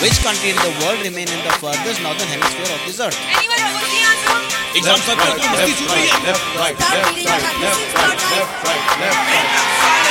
Which country in the world remain in the furthest northern hemisphere of this earth? Anyone know what's the answer? Exam sir, Left, right, left, right, left, right, left, right, left, right, left, right.